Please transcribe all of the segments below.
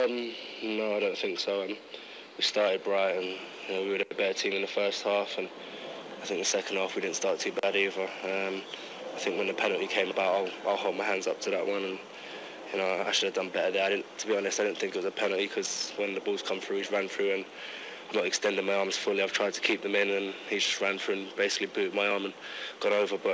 No, I don't think so. We started bright and we were the better team in the first half, and I think the second half we didn't start too bad either. I think when the penalty came about, I'll hold my hands up to that one, and I should have done better there. To be honest, I didn't think it was a penalty because when the ball's come through, he's ran through and I'm not extending my arms fully. I've tried to keep them in, and he just ran through and basically booted my arm and got over. But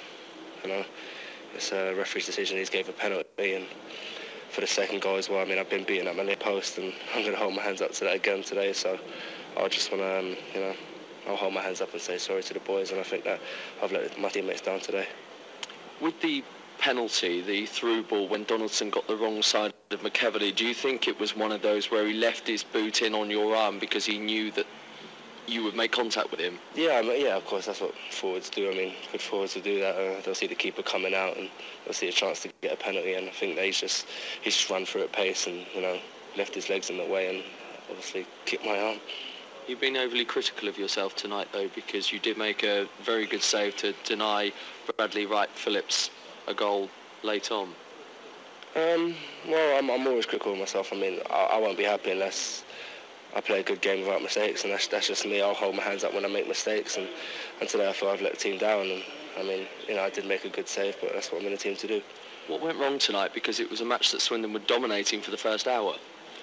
it's a referee's decision. He's gave a penalty, and for the second goal as well, I've been beaten at my near post, and I'm going to hold my hands up to that again today. So I just want to, I'll hold my hands up and say sorry to the boys, and I think that I've let my teammates down today. With the penalty, the through ball, when Donaldson got the wrong side of McEverley, do you think it was one of those where he left his boot in on your arm because he knew that you would make contact with him? Yeah, of course, that's what forwards do. Good forwards will do that. They'll see the keeper coming out and they'll see a chance to get a penalty, and I think that he's just run through at pace and left his legs in the way and obviously kicked my arm. You've been overly critical of yourself tonight, though, because you did make a very good save to deny Bradley Wright Phillips a goal late on. Well, I'm always critical of myself. I won't be happy unless I play a good game without mistakes, and that's just me. I'll hold my hands up when I make mistakes, and today I feel I've let the team down. And I did make a good save, but that's what I'm in the team to do. What went wrong tonight? Because it was a match that Swindon were dominating for the first hour.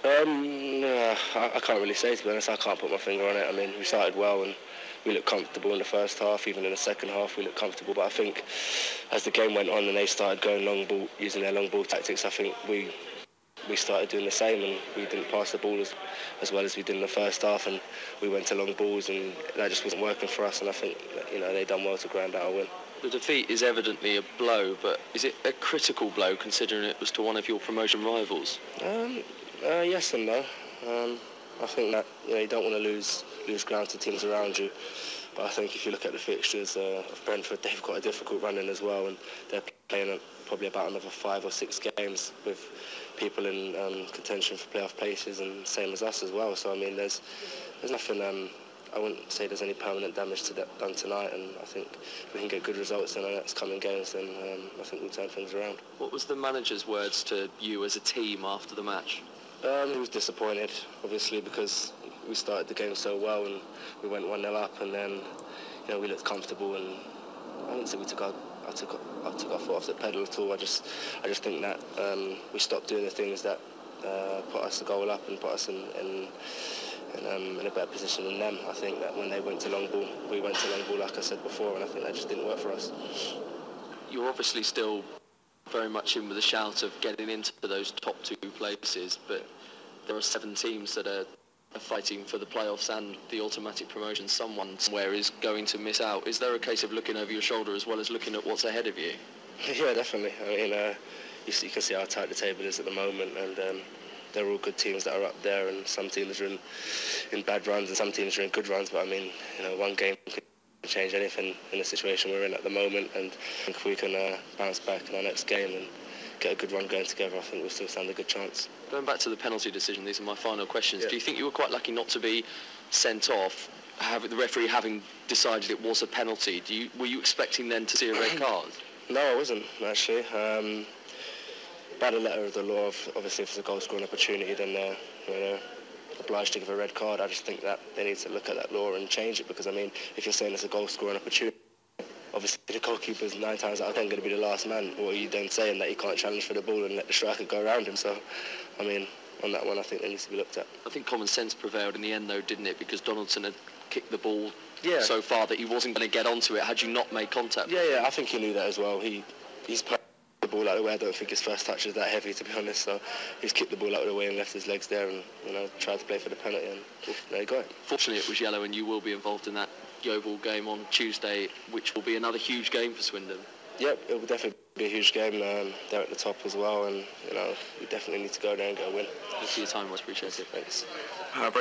I can't really say, to be honest. I can't put my finger on it. We started well and we looked comfortable in the first half. Even in the second half, we looked comfortable. But I think as the game went on and they started going long ball, using their long ball tactics, I think we started doing the same, and we didn't pass the ball as well as we did in the first half, and we went to long balls, and that just wasn't working for us. And I think they done well to grind out a win. The defeat is evidently a blow, but is it a critical blow considering it was to one of your promotion rivals? Yes and no. I think that you don't want to lose ground to teams around you. But I think if you look at the fixtures of Brentford, they've got a difficult run in as well, and they're playing probably about another 5 or 6 games with people in contention for playoff places, and same as us as well. So there's nothing. I wouldn't say there's any permanent damage done tonight, and I think if we can get good results in our next coming games, then I think we'll turn things around. What was the manager's words to you as a team after the match? He was disappointed, obviously, because we started the game so well and we went 1-0 up, and then we looked comfortable, and I wouldn't say I took our foot off the pedal at all. I just think that we stopped doing the things that put us the goal up and put us in a better position than them. I think that when they went to long ball, we went to long ball, like I said before, and I think that just didn't work for us. You're obviously still very much in with a shout of getting into those top 2 places, but there are 7 teams that are fighting for the playoffs and the automatic promotion. Someone somewhere is going to miss out. Is there a case of looking over your shoulder as well as looking at what's ahead of you? Yeah, definitely. You can see how tight the table is at the moment, and they're all good teams that are up there, and some teams are in bad runs and some teams are in good runs. But one game can change anything in the situation we're in at the moment, and I think if we can bounce back in our next game and get a good run going together, I think we'll still stand a good chance. Going back to the penalty decision, these are my final questions. Yeah. Do you think you were quite lucky not to be sent off, the referee having decided it was a penalty? Were you expecting then to see a red card? No, I wasn't, actually. By the letter of the law, obviously if it's a goal scoring opportunity, then they're obliged to give a red card. I just think that they need to look at that law and change it, because if you're saying it's a goal scoring opportunity, obviously the goalkeeper's 9 times out of 10 going to be the last man. Or are you then saying that he can't challenge for the ball and let the striker go around him? So, on that one, I think that needs to be looked at. I think common sense prevailed in the end, though, didn't it? Because Donaldson had kicked the ball so far that he wasn't going to get onto it had you not made contact. Yeah, I think he knew that as well. He's put the ball out of the way. I don't think his first touch is that heavy, to be honest. So he's kicked the ball out of the way and left his legs there, and tried to play for the penalty, and there you go. Fortunately, it was yellow, and you will be involved in that Yeovil game on Tuesday, which will be another huge game for Swindon. Yep, it will definitely be a huge game. They're at the top as well, and we definitely need to go there and get a win. Thanks for your time, much appreciated. Thanks.